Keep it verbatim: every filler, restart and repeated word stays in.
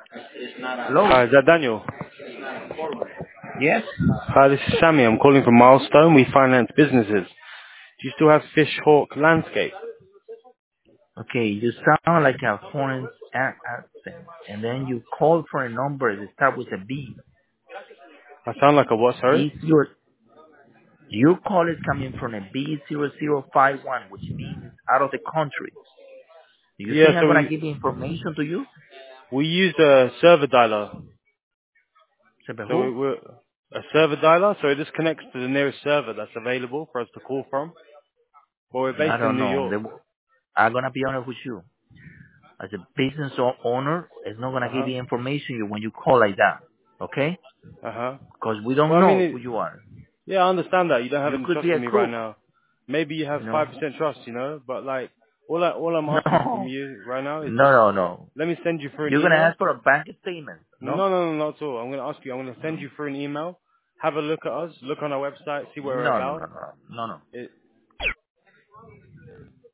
Hello. Hi, is that Daniel? Yes. Hi, this is Sammy. I'm calling from Milestone. We finance businesses. Do you still have Fish Hawk Landscape? Okay, you sound like a foreign a- accent, and then you call for a number that start with a B. I sound like a what, sorry? B zero. Your call is coming from a B zero zero five one, which means it's out of the country. Do you Yeah, think I'm so gonna we give information to you? we use a server dialer. Said, So we, who? we're a server dialer, so it just connects to the nearest server that's available for us to call from. But we're I based in don't New know. York. They, I'm gonna be honest with you. As a business o- owner, it's not gonna give Uh-huh. you information you when you call like that. Okay? Uh-huh. Because we Well, don't I mean, know it, who you are. yeah, I understand that. You don't have You any could trust be a in me right crook. now. Maybe you have You know? five percent trust, you know? But, like, all, I, all I'm asking from No. you right now is No, just, no, no. let me send you through an You're gonna email. ask for a bank statement, no? No, no, no, not at all. I'm going to ask you. I'm going to send No. you through an email. Have a look at us. Look on our website. See what we're No, no, no, about. no, no, no. It,